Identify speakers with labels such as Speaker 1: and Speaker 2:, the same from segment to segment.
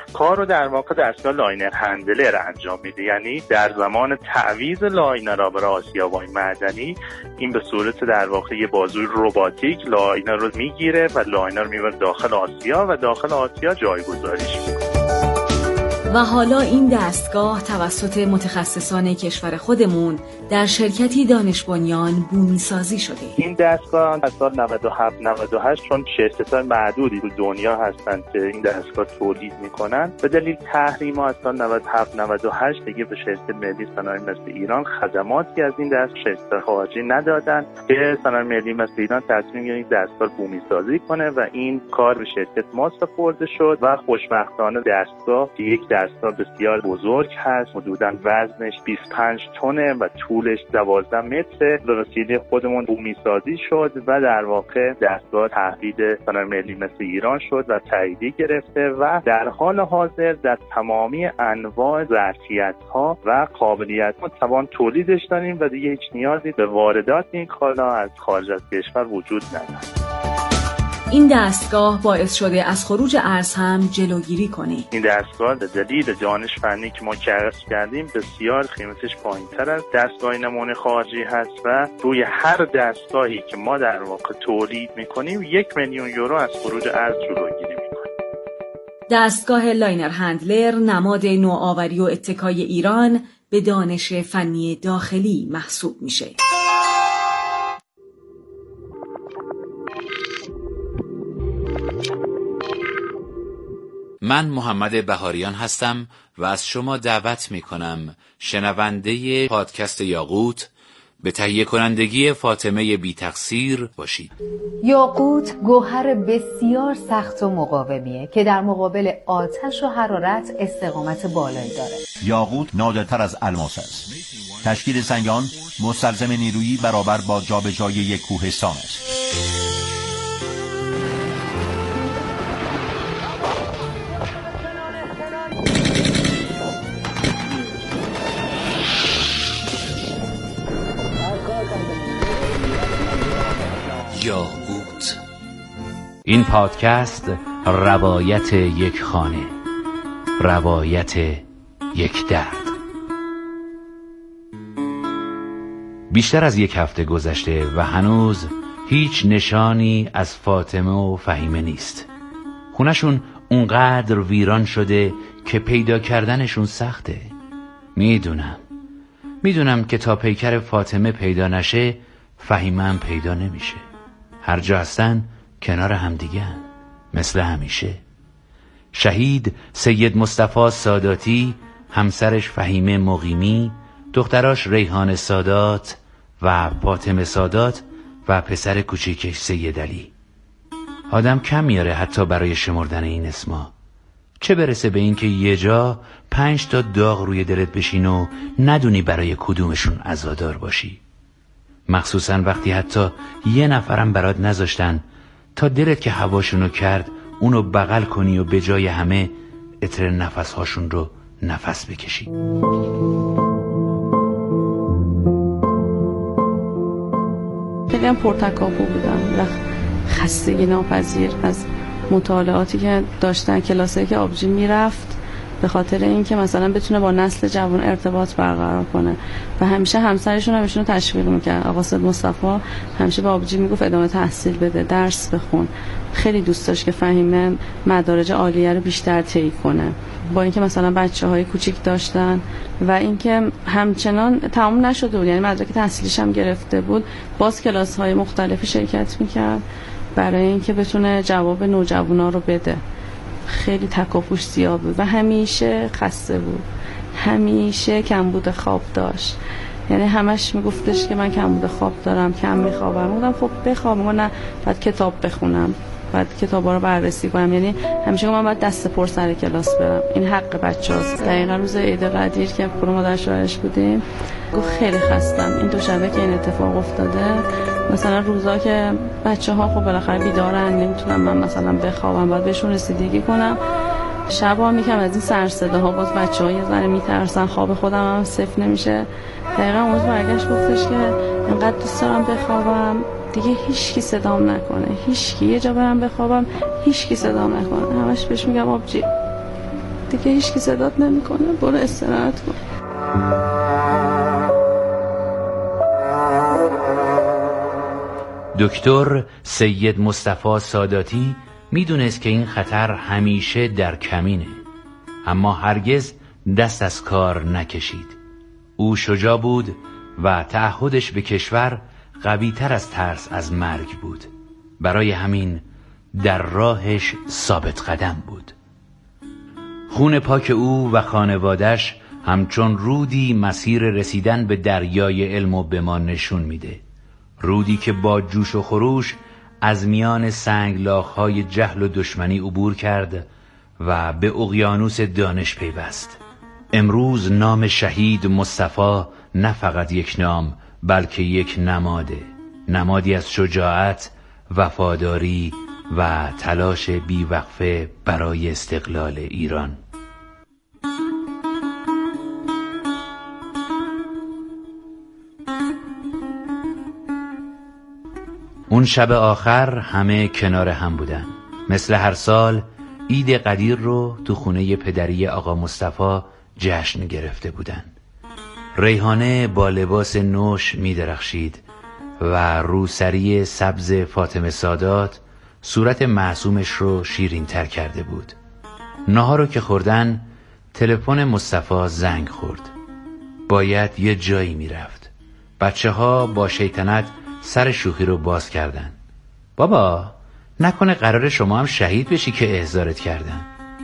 Speaker 1: کار رو در واقع دستگاه لاینر هندلر انجام میده. یعنی در زمان تعویض لاینرها برای آسیاب‌های معدنی این به صورت در واقع یه بازوی رباتیک لاینر رو میگیره و لاینر رو میبره داخل آسیا و داخل آسیا جایگذاریش میکنه.
Speaker 2: و حالا این دستگاه توسط متخصصان کشور خودمون در شرکتی دانش بنیان بومی سازی شده. این
Speaker 1: دستگاه از سال 97-98 چون شرکت‌های معدودی تو دنیا هستن که این دستگاه تولید میکنن، به دلیل تحریم از سال 97-98 دیگه به شرکت ملی صنایع مثل ایران خدماتی از این شرکت خارجی ندادن که صنایع ملی مثل ایران تصمیم گرفت این دستگاه بومی سازی کنه و این کار به شرکت ما سپرده شد و خوشبختانه دستگاه یک دستگاه بسیار بزرگ هست، حدوداً وزنش 25 تنه و طولش 12 متر. به وسیله خودمون بومی سازی شد و در واقع دستگاه تحویل صنایع ملی مثل ایران شد و تاییدیه گرفته و در حال حاضر در تمامی انواع ظرفیت‌ها و قابلیت‌ها توان تولیدش داریم و دیگه هیچ نیازی به واردات این کالا از خارج از کشور وجود ندارد.
Speaker 2: این دستگاه باعث شده از خروج ارز هم جلوگیری کنه.
Speaker 1: این دستگاه به دلیل دانش فنی که ما کسب کردیم بسیار قیمتش پایین‌تر از دستگاه نمونه خارجی هست و روی هر دستگاهی که ما در واقع تولید می‌کنیم 1,000,000 یورو از خروج ارز جلوگیری می‌کنه.
Speaker 2: دستگاه لاینر هندلر نماد نوآوری و اتکای ایران به دانش فنی داخلی محسوب میشه.
Speaker 3: من محمد بهاریان هستم و از شما دعوت می کنم شنونده پادکست یاقوت به تهیه کنندگی فاطمه بی تقصیر باشید.
Speaker 4: یاقوت گوهر بسیار سخت و مقاومیه که در مقابل آتش و حرارت استقامت بالایی داره.
Speaker 5: یاقوت نادرتر از الماس است. تشکیل سنگان مستلزم نیرویی برابر با جابجایی یک کوهستان است.
Speaker 3: یاقوت. این پادکست روایت یک خانه، روایت یک درد. بیشتر از یک هفته گذشته و هنوز هیچ نشانی از فاطمه و فهیمه نیست. خونشون اونقدر ویران شده که پیدا کردنشون سخته. میدونم که تا پیکر فاطمه پیدا نشه فهیمه هم پیدا نمیشه. هر جا هستن کنار همدیگه‌ن مثل همیشه. شهید سید مصطفی ساداتی، همسرش فهیمه مقیمی، دختراش ریحان سادات و فاطمه سادات و پسر کوچیکش سید علی. آدم کم میاره حتی برای شمردن این اسما، چه برسه به این که یه جا 5 تا داغ روی دلت بشین و ندونی برای کدومشون عزادار باشی. مخصوصا وقتی حتی یه نفرم برات نذاشتن تا دلت که هواشونو کرد اونو بغل کنی و به جای همه عطر نفسهاشون رو نفس بکشی.
Speaker 6: خیلی هم پرتکاپو بودم، خستگی ناپذیر از مطالعاتی که داشتن. کلاسایی که آبجی میرفت به خاطر اینکه مثلا بتونه با نسل جوان ارتباط برقرار کنه و همیشه همسرشون هم ایشونو تشویق میکرد. آقا سید مصطفی همیشه به آبجی میگفت ادامه تحصیل بده، درس بخون. خیلی دوست داشت که فهیمه مدارج عالیه رو بیشتر طی کنه، با اینکه مثلا بچه‌های کوچیک داشتن و اینکه همچنان تمام نشده بود، یعنی مدرک تحصیلیش هم گرفته بود، باز کلاس‌های مختلفی شرکت میکرد برای اینکه بتونه جواب نوجوانا رو بده. خیلی تکاپوش زیاد بود و همیشه خسته بود، همیشه کمبود خواب داشت. یعنی همش میگفتش که من کمبود خواب دارم، کم میخوابم. گفتم خب بخواب. میگه نه، بعد کتاب بخونم، بعد کتابا رو بررسی کنم. یعنی همیشه من باید دست پر سر کلاس برم، این حق بچه‌هاست. دقیقاً روز عید قدیر که خونه مادر شوهرش بودیم گفت خیلی خستم، این 2 شبه که این اتفاق افتاده. مثلا روزا که بچه‌ها خب بالاخره بیدارن، نمیتونم من مثلا بخوابم، باید بهشون رسیدگی کنم. شبا میگم از این سر صداها باز بچه‌ها یه ذره میترسن، خواب خودم هم صفر نمیشه. دقیقاً اون روز برگشت گفتش که انقدر دوست دارم بخوابم دیگه هیچ کی صدام نکنه، هیچ کی. یه جا برم بخوابم هیچ کی صدام نکنه. همش بهش میگم آبجی دیگه هیچ کی صدات نمیکنه، برو استراحت کن.
Speaker 3: دکتر سید مصطفی ساداتی میدونست که این خطر همیشه در کمینه، اما هرگز دست از کار نکشید. او شجاع بود و تعهدش به کشور قوی تر از ترس از مرگ بود. برای همین در راهش ثابت قدم بود. خون پاک او و خانوادش همچون رودی مسیر رسیدن به دریای علم و به ما نشون میده. رودی که با جوش و خروش از میان سنگلاخ‌های جهل و دشمنی عبور کرد و به اقیانوس دانش پیوست. امروز نام شهید مصطفی نه فقط یک نام، بلکه یک نماده، نمادی از شجاعت، وفاداری و تلاش بیوقفه برای استقلال ایران. اون شب آخر همه کنار هم بودن. مثل هر سال عید قدیر رو تو خونه پدری آقا مصطفی جشن گرفته بودن. ریحانه با لباس نوش می درخشید و روسری سبز فاطمه سادات صورت معصومش رو شیرین تر کرده بود. ناهار رو که خوردن تلفن مصطفی زنگ خورد. باید یه جایی می رفت. بچه ها با شیطنت سر شوخی رو باز کردن. بابا نکنه قرار شما هم شهید بشی که احضارت کردن؟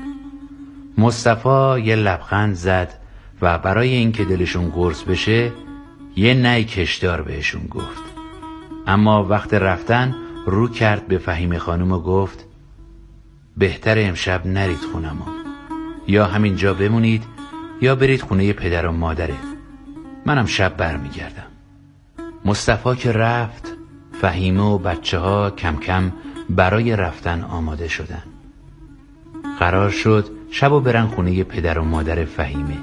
Speaker 3: مصطفی یه لبخند زد و برای اینکه دلشون قرص بشه یه نی کشدار بهشون گفت. اما وقت رفتن رو کرد به فهیمه خانم و گفت بهتر امشب نرید خونمو، یا همینجا بمونید یا برید خونه پدر و مادرت، منم شب برمیگردم. مصطفی که رفت، فهیمه و بچه ها کم کم برای رفتن آماده شدن. قرار شد شبو برن خونه پدر و مادر فهیمه.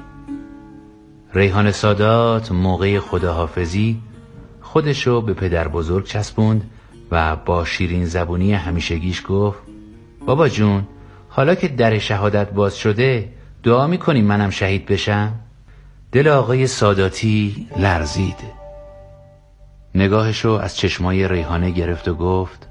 Speaker 3: ریحان سادات موقع خداحافظی خودشو به پدر بزرگ چسبوند و با شیرین زبونی همیشگیش گفت بابا جون، حالا که در شهادت باز شده دعا میکنی منم شهید بشم؟ دل آقای ساداتی لرزید. نگاهشو از چشمای ریحانه گرفت و گفت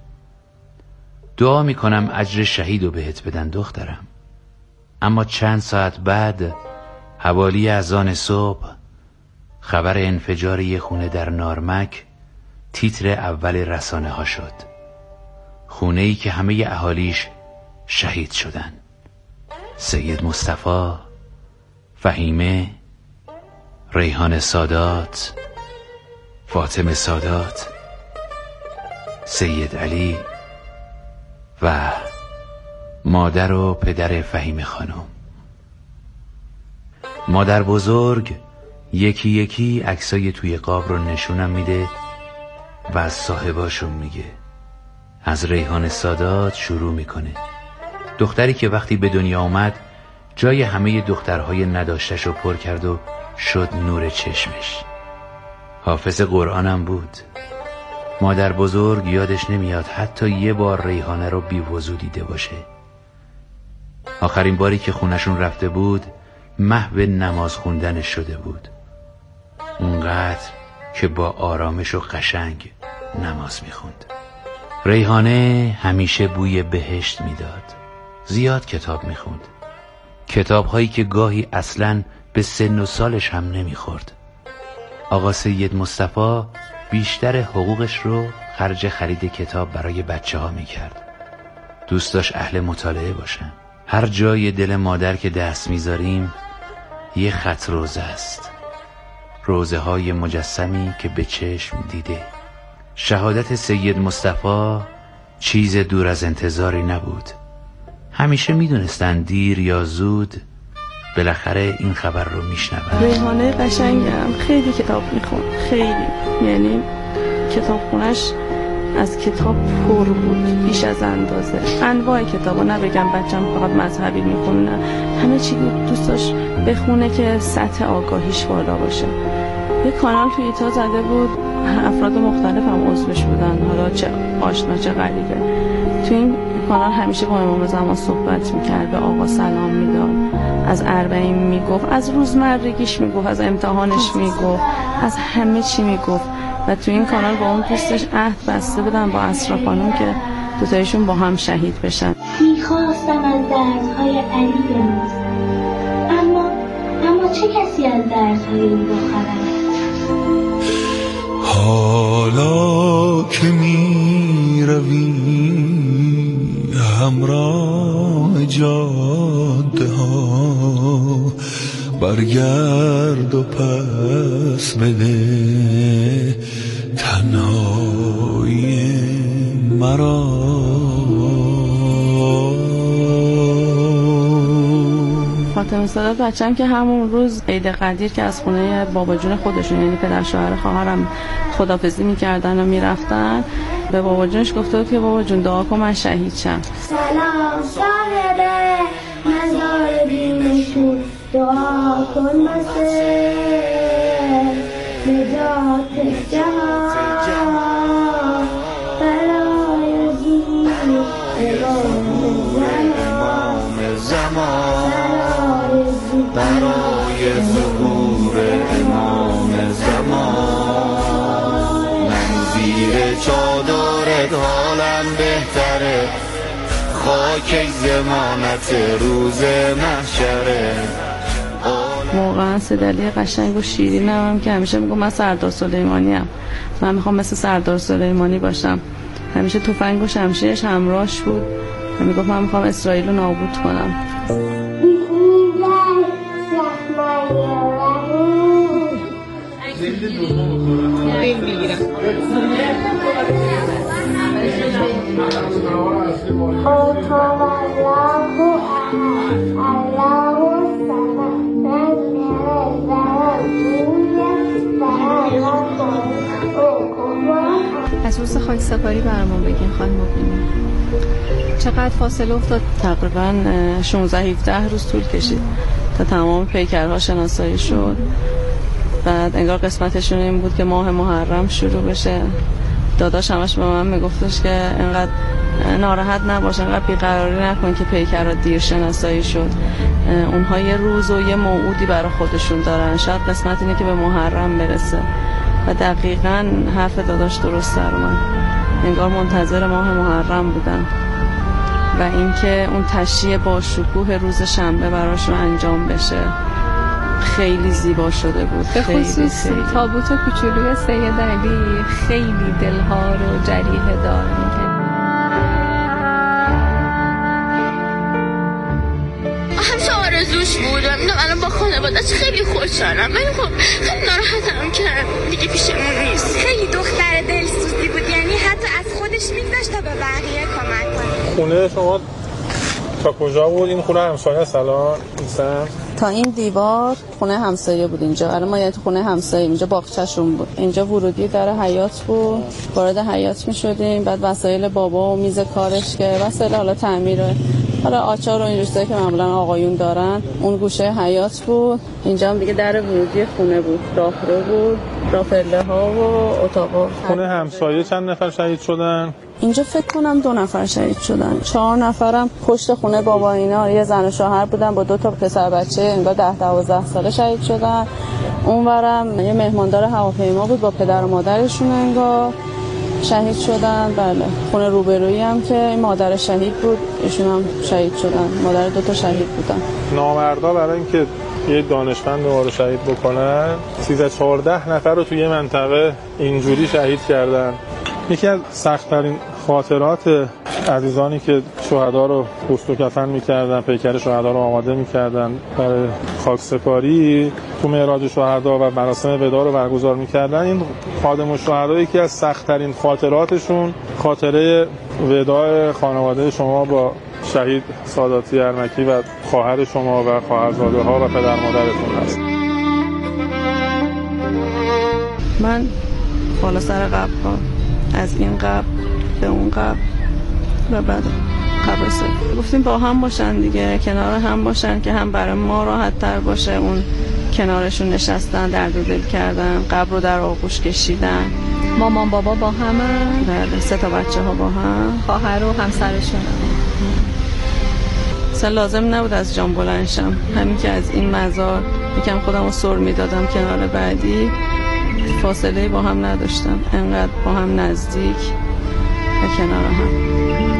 Speaker 3: دعا میکنم اجر شهیدو بهت بدن دخترم. اما چند ساعت بعد حوالی اذان صبح خبر انفجار یه خونه در نارمک تیتر اول رسانه ها شد. خونه‌ای که همه اهالیش شهید شدن. سید مصطفی، فهیمه، ریحان سادات، فاطمه سادات، سید علی و مادر و پدر فهیمه خانم. مادر بزرگ یکی یکی عکسای توی قاب رو نشونم میده و از صاحباشون میگه. از ریحان سادات شروع میکنه، دختری که وقتی به دنیا اومد جای همه دخترهای نداشتش رو پر کرد و شد نور چشمش. حافظ قرآنم بود. مادر بزرگ یادش نمیاد حتی یه بار ریحانه رو بی وضو دیده باشه. آخرین باری که خونشون رفته بود محو نماز خوندنش شده بود، اونقدر که با آرامش و قشنگ نماز میخوند. ریحانه همیشه بوی بهشت میداد. زیاد کتاب میخوند، کتابهایی که گاهی اصلاً به سن و سالش هم نمیخورد. آقا سید مصطفی بیشتر حقوقش رو خرج خرید کتاب برای بچه ها میکرد. دوست داشت اهل مطالعه باشن. هر جای دل مادر که دست میذاریم یه خط روزه است، روزه های مجسمی که به چشم دیده. شهادت سید مصطفی چیز دور از انتظاری نبود. همیشه میدونستن دیر یا زود بالاخره این خبر رو میشنون.
Speaker 6: ریحانه قشنگم خیلی کتاب میخوند، خیلی، یعنی کتاب خونش از کتاب پر بود بیش از اندازه. انواع کتابا، نبگم بچم فقط مذهبی میخونه، همه چی دوست داشت بخونه که سطح آگاهیش بالا باشه. یه کانال توی ایتا زده بود، افراد مختلف هم عضوش بودن، حالا چه آشنا چه غریبه. تو این کانال همیشه با امام زمان صحبت میکرد، به آقا سلام میداد، از اربعین میگفت، از روزمرگیش میگفت، از امتحانش میگفت، از همه چی میگفت. و تو این کانال با اون دوستش عهد بسته بودن با اسرا خانم که دوتایشون با هم شهید بشن.
Speaker 7: میخواستم از دردهای علی بنویسم، اما چه کسی از دردهای او با خبر؟
Speaker 8: حالا که می روی همراه جاده ها، برگرد و پس بده تنهایی مرا.
Speaker 6: فاطمه سادات بچه‌م که همون روز عید قدیر که از خونه بابا جون خودشون، یعنی پدر شوهر خواهرم، خدافظی میکردن و میرفتن، به بابا جونش گفته بود که بابا جون دعا کن من شهید شم.
Speaker 7: سلام صاحب مزار دینشون، دعا کن واسه نجات جهان، برای دین امام زمان، برای ظهور امام زمان. من زیر چادرت حالم بهتره، خاک زمانت روز محشره.
Speaker 6: واقعا صدالی قشنگ و شیرینم که همیشه میگم من سردار سلیمانی ام، من میخوام مثل سردار سلیمانی باشم. همیشه تفنگ و شمشیرش همراهش بود و میگفت من میخوام اسرائیل رو نابود کنم.
Speaker 9: از روز خاکسپاری برامون بگین خانم مبینی، چقدر فاصله افتاد؟
Speaker 6: تقریبا 16-17 روز طول کشید تا تمام پیکرها شناسایی شد. بعد انگار قسمتشون این بود که ماه محرم شروع بشه. داداش همش به من میگفتش که انقدر ناراحت نباش، انقدر بیقراری نکن که پیکرها دیر شناسایی شد. اونها یه روز و یه موعودی برای خودشون دارن، شاید قسمت اینه که به محرم برسه. و دقیقاً حرف داداش درست در اومد، انگار منتظر ماه محرم بودن و اینکه اون تشییع با شکوه روز شنبه براشون انجام بشه. خیلی زیبا شده بود،
Speaker 9: به خصوص تابوت کوچولوی سید علی خیلی دلها رو جریحه دار می‌کنه.
Speaker 10: همیشه آرزوش بود و میدونم الان با خانواده‌اش خیلی خوشحالم، ولی خب خیلی ناراحتم که دیگه پیشمون نیست. خیلی دختر دلسوزی بود، یعنی حتی از خودش می‌گذاشت تا به بقیه کمک کنه.
Speaker 11: خونه شما تا کجا بود؟ این خونه همسایه است الان؟
Speaker 6: تا این دیوار خونه همسایه بود اینجا. الان ما یعنی تو خونه همسایه، اینجا باغچه‌شون بود. اینجا ورودی در حیاط بود، وارد حیاط می‌شدیم. بعد وسایل بابا و میز کارش که وسایل حالا تعمیره، حالا آچار و این چیزایی که معمولا آقایون دارن، اون گوشه حیاط بود. اینجا هم دیگه در ورودی خونه بود، راهرو بود، رافله‌ها و اتاقا.
Speaker 11: خونه همسایه چند نفر شهید شدن؟
Speaker 6: اینجا فکر کنم 2 نفر شهید شدن، 4 نفرم پشت خونه بابا اینا یه زن و شوهر بودن با 2 تا پسر بچه انگار 10-12 ساله شهید شدن. اونورم یه مهماندار هواپیما بود با پدر و مادرشون انگار شهید شدن. بله، خونه روبرویی هم که مادر شهید بود، ایشون هم شهید شدن، مادر 2 تا شهید بودن.
Speaker 11: نامردا برای اینکه یه دانشمند رو شهید بکنن 13-14 نفر رو توی یه منطقه اینجوری شهید کردن. یکی از سخت‌ترین خاطرات عزیزانی که شهدا رو پوست و کفن می‌کردن، پیکر شهدا رو آماده می‌کردن برای خاکسپاری، تو معراج شهدا و مراسم وداع رو برگزار می‌کردن. این خادم الشهدا یکی از سخت‌ترین خاطراتشون خاطره وداع خانواده شما با شهید ساداتی ارمکی و خواهر شما و خواهرزاده‌ها و پدر مادرتون هست.
Speaker 6: من بالا سر قبرها، از این قبر به اون قبر و بعد قبر سر گفتیم با هم باشن دیگه، کنار هم باشن که هم برای ما راحت تر باشه. اون کنارشون نشستن، درد و دل کردن، قبر رو در آغوش کشیدن.
Speaker 9: مامان بابا با همه،
Speaker 6: بله، 3 تا بچه ها با هم،
Speaker 9: خواهر و همسرشون.
Speaker 6: اصلا لازم نبود از جام بلند شم. همین که از این مزار یکم خودم رو سر میدادم کنار بعدی، فاصله با هم نداشتم، انقدر با هم نزدیک و کنار هم.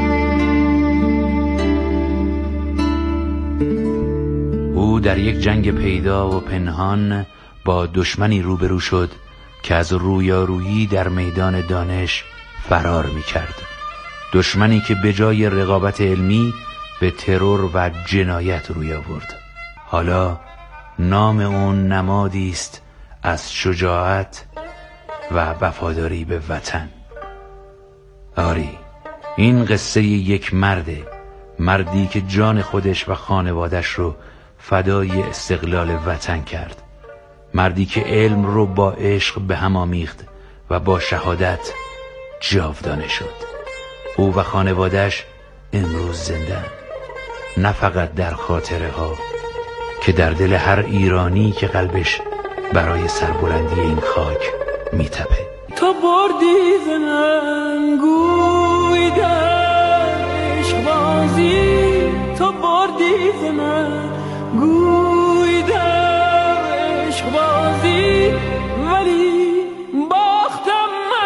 Speaker 3: او در یک جنگ پیدا و پنهان با دشمنی روبرو شد که از رویارویی در میدان دانش فرار می کرد. دشمنی که به جای رقابت علمی به ترور و جنایت روی آورد. حالا نام اون نمادی است از شجاعت و وفاداری به وطن. آری، این قصه یک مردی که جان خودش و خانوادش رو فدای استقلال وطن کرد. مردی که علم رو با عشق به هم آمیخت و با شهادت جاودانه شد. او و خانوادش امروز زنده‌اند، نه فقط در خاطره ها که در دل هر ایرانی که قلبش برای سربلندی این خاک میتپه.
Speaker 12: تو بردی ز من گوی در عشق بازی، تو بردی ز من گوی در عشق بازی، ولی باختم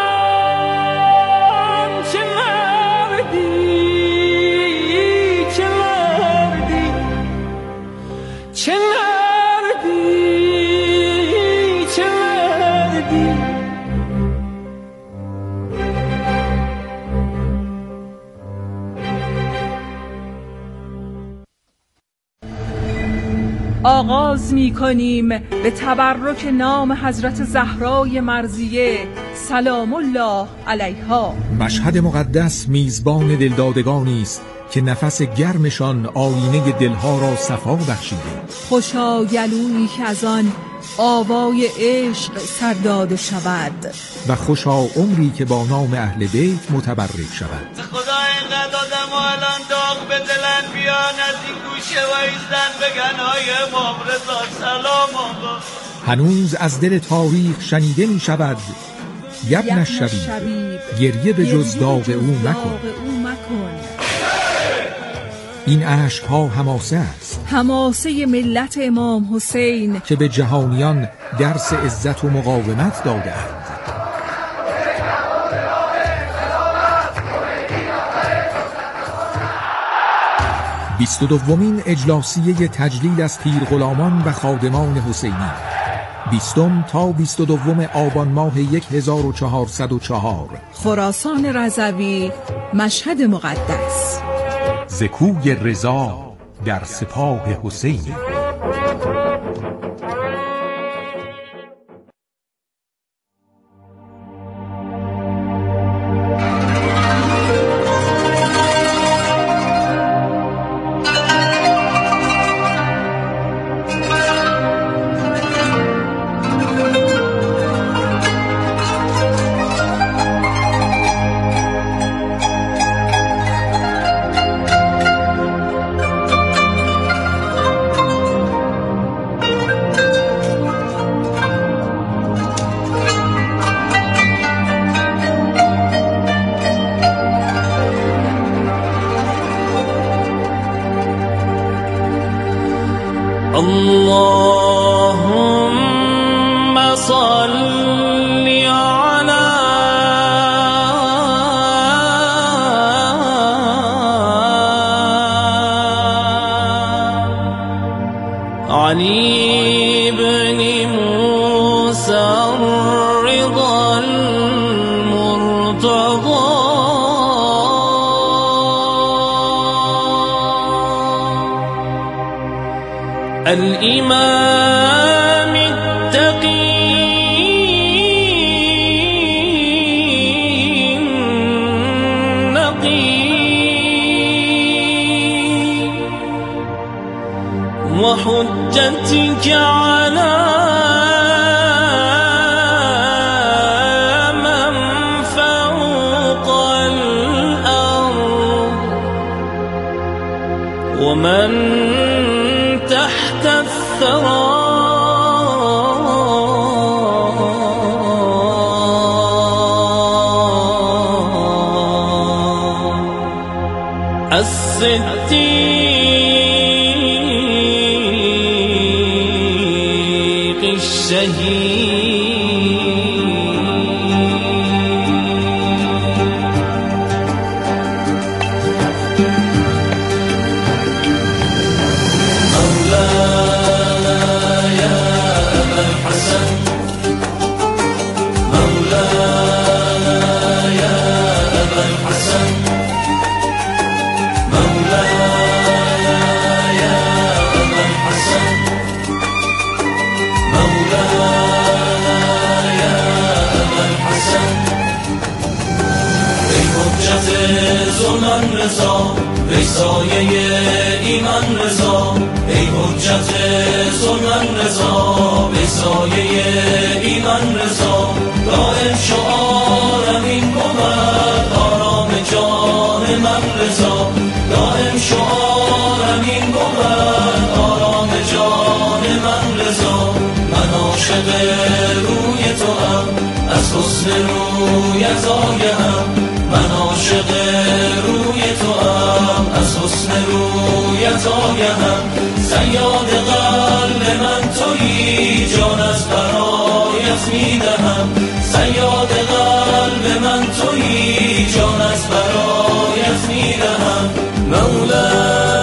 Speaker 12: من. چه مردی، چه مردی، چه مردی، چه مردی.
Speaker 9: آغاز می کنیم به تبرک نام حضرت زهرای مرضیه سلام الله علیها.
Speaker 13: مشهد مقدس میزبان دلدادگانی است که نفس گرمشان آینه دلها را صفا بخشیده.
Speaker 9: خوشا گلویی که از آن آوای عشق سرداد شود،
Speaker 13: و خوشا عمری که با نام اهل بیت متبرک شود.
Speaker 12: خدا اینقدر آدم و الان داغ به دلن بیان از این گوشه و ایزدن بگن های امام رضا سلام آقا.
Speaker 13: هنوز از دل تاریخ شنیده می شود یبن الشبیب، گریه به جز داغ او مکن. این عشق‌ها حماسه است،
Speaker 9: حماسه ملت امام حسین
Speaker 13: که به جهانیان درس عزت و مقاومت داده‌اند. 22مین اجلاسیه تجلیل از پیرغلامان و خادمان حسینی، 20 تا 22 آبان ماه 1404،
Speaker 9: خراسان رضوی، مشهد مقدس.
Speaker 13: ز کوی رضا در سپاه حسین.
Speaker 12: اللهم صل على علي بن موسى الرضا المرتضى الإمام التقي النقي وحجتك على من فوق الأرض ومن تحت الثرى الصديق
Speaker 14: شهید. ای سایه ایمان رضا، ای حجت سنن رضا، ای سایه ایمان رضا، دائم شعارم این بود آرام جان من رضا، دائم شعارم این بود آرام جان من رضا. من عاشق روی تو هم از حسن رویت آگهم، من عاشق روی تو هم از حسن رویت آگهم. صیاد قلب من تویی جان از برایت میدهم، صیاد قلب من تویی جان از برایت میدهم. مولا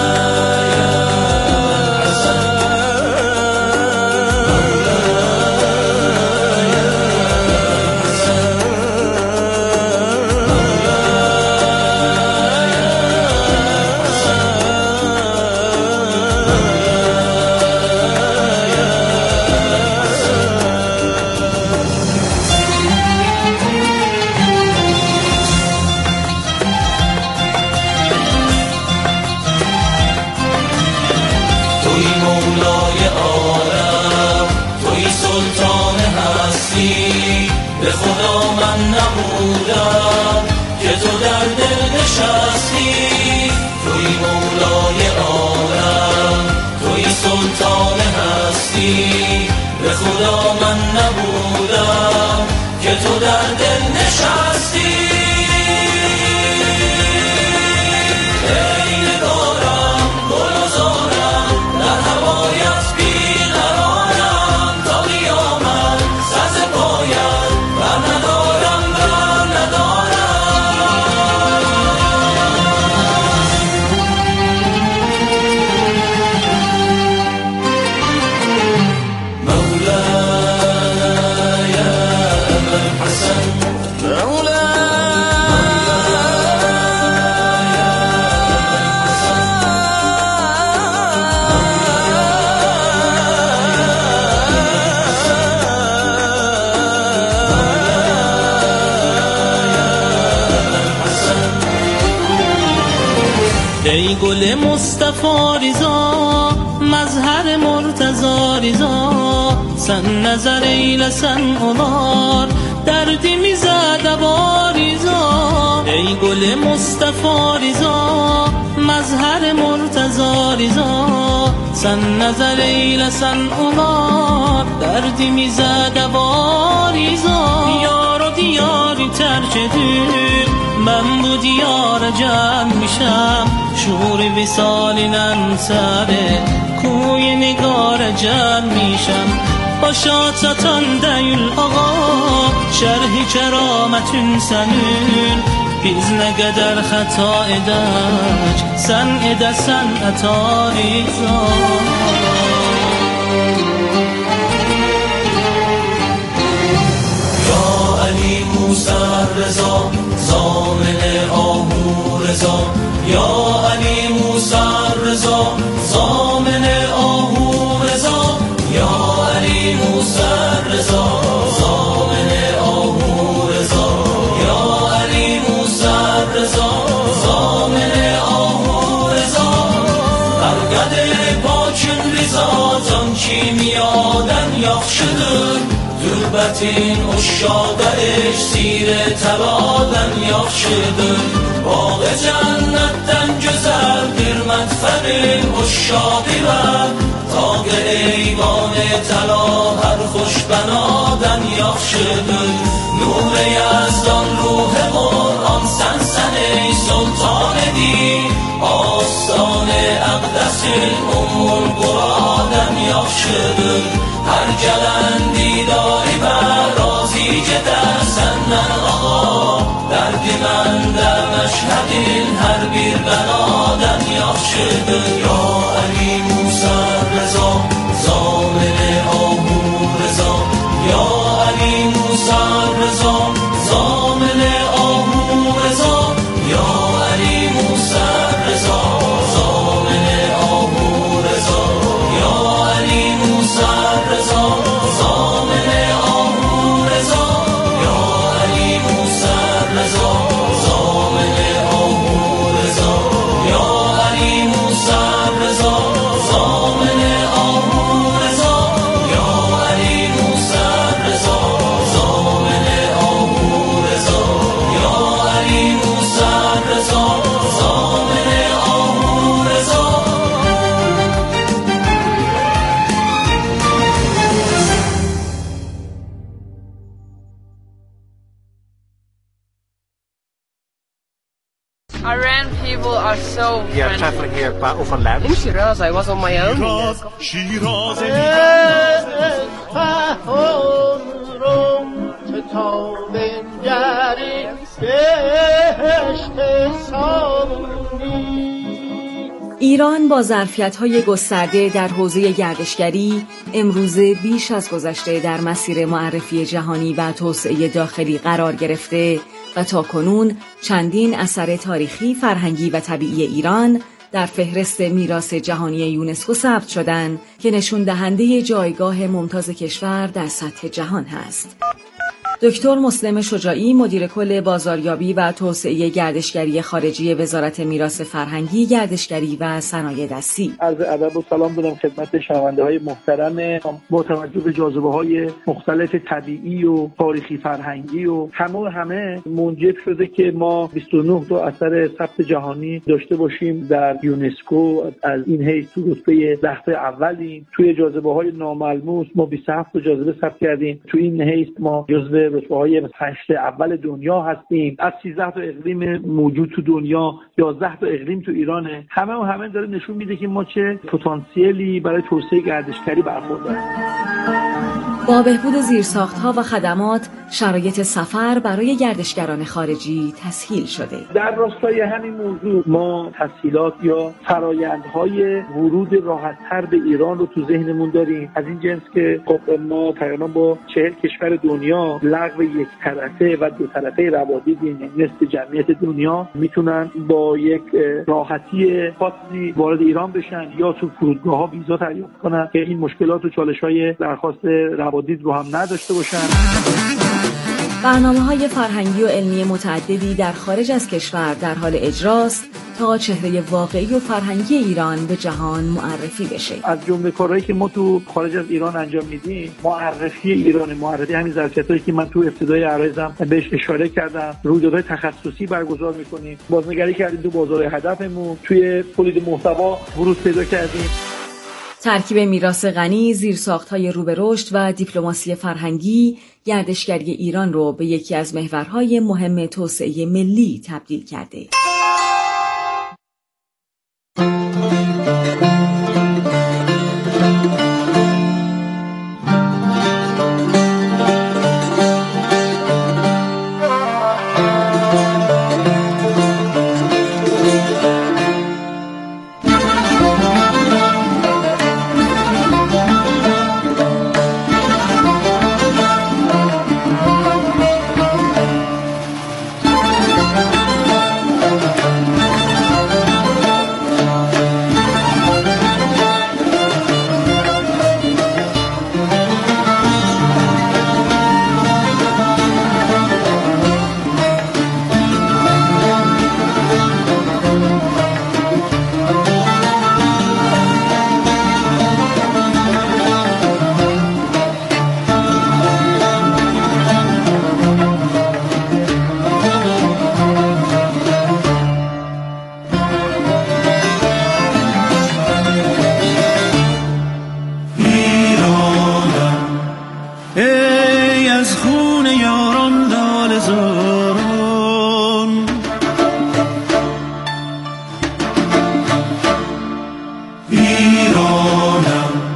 Speaker 14: به خدا من نبودم که تو در دل نشستی، توی مولای عالم، توی سلطان هستی. به خدا من نبودم که تو در دل نشستی. ای نگارم گل و زارم در هوایت بیقرارم، تا قیامت سر پایت بر ندارم بر ندارم. مولاي أبا الحسن، ای گل مصطفی ریزا، مظهر مرتضی ریزا، سن نظر ایلسن اولار دردی میزد ریزا. ای گل مصطفی ریزا، مظهر مرتضی ریزا، سن نظر ایلسن اولار دردی میزد ریزا. یار و دیاری ترکدی من bu diyara can میشم، شور وصالینن سره کوی نگار جان میشم. başa çatan değil ağa, şerhi kerametün senin. Biz ne kadar hata edek, sen edesen ata riza. Ya Ali Musa Reza, zamene ahu reza. Ya Ali Musa Reza, zamene ahu reza. Ya Ali Musa Reza, zamene ahu reza. Ya Ali Musa Reza, zamene ahu reza. Bargade pakün rizatan kimiyadan yaxşıdır. Türbetin uşşağıdır, sire tebadan yaxşıdır. Bağı cennetten güzeldir, medfenin uşşağı ver. Tağ eyvane tela her hoşbenadan yaxşıdır. Nur Yazdan ruh Kur'an sensen ey sultan edi. Astane Akdesin umul Kur'an'dan yaxşıdır. Her gelen دل هر بیر بنادم یخشده یا علی موسی رضا زامن آهو رضا یا علی موسی رضا زامن آهو رضا یا علی موسی رضا زامن آهو رضا یا علی موسی رضا زامن آهو رضا یا علی موسی رضا زامن آهو رضا یا علی موسی رضا زامن آهو رضا یا علی موسی رضا زامن آهو رضا یا علی موسی رضا زامن آهو رضا.
Speaker 15: Iran people are so
Speaker 16: We are traveling here by overland.
Speaker 15: In Shiraz, I was on my own.
Speaker 2: ایران با ظرفیت‌های گسترده در حوزه گردشگری امروزه بیش از گذشته در مسیر معرفی جهانی و توسعه داخلی قرار گرفته و تاکنون چندین اثر تاریخی، فرهنگی و طبیعی ایران در فهرست میراث جهانی یونسکو ثبت شدند که نشون دهنده جایگاه ممتاز کشور در سطح جهان هست. دکتر مسلم شجاعی، مدیر کل بازاریابی و توسعه گردشگری خارجی وزارت میراث فرهنگی، گردشگری و صنایع دستی.
Speaker 17: عرض ادب و سلام دارم خدمت شنونده‌های محترم. با توجه به جاذبه‌های مختلف طبیعی و تاریخی فرهنگی و همه منجر شده که ما 29 تا اثر ثبت جهانی داشته باشیم در یونسکو. از این حیث تو رتبه 10 اولیم. توی جاذبه‌های ناملموس ما 27 تا جاذبه ثبت کردیم. تو این حیث ما جزو رتبه‌های 8 اول دنیا هستیم. از 13 تا اقلیم موجود تو دنیا 11 تا اقلیم تو ایرانه. همه داره نشون میده که ما چه پتانسیلی برای توسعه گردشگری برخورداریم.
Speaker 2: با بهبود زیرساخت‌ها و خدمات، شرایط سفر برای گردشگران خارجی تسهیل شده.
Speaker 17: در راستای همین موضوع ما تسهیلات یا فرایندهای ورود راحت‌تر به ایران رو تو ذهنمون داریم. از این جنس که ما تقریبا با 40 کشور دنیا لغو یک طرفه و دو طرفه روابط، یعنی نصف جمعیت دنیا، میتونن با یک راحتی خاصی وارد ایران بشن یا تو فرودگاه‌ها ویزا دریافت کنن که این مشکلات و چالش‌های درخواست روابط رو هم نداشته باشن.
Speaker 2: برنامه‌های فرهنگی و علمی متعددی در خارج از کشور در حال اجراست تا چهره واقعی و فرهنگی ایران به جهان معرفی بشه.
Speaker 17: از جمله کارهایی که ما تو خارج از ایران انجام میدیم، معرفی ایران، معرفی همین ظرفیتایی که من تو ابتدای عرایزم بهش اشاره کردم. رویدادهای تخصصی برگزار می‌کنیم. بازنگری کردیم تو بازار هدفمون، توی تولید محتوا ورود پیدا کردیم.
Speaker 2: ترکیب میراث غنی، زیرساخت‌های رو به رشد و دیپلماسی فرهنگی، گردشگری ایران رو به یکی از محورهای مهم توسعه ملی تبدیل کرده.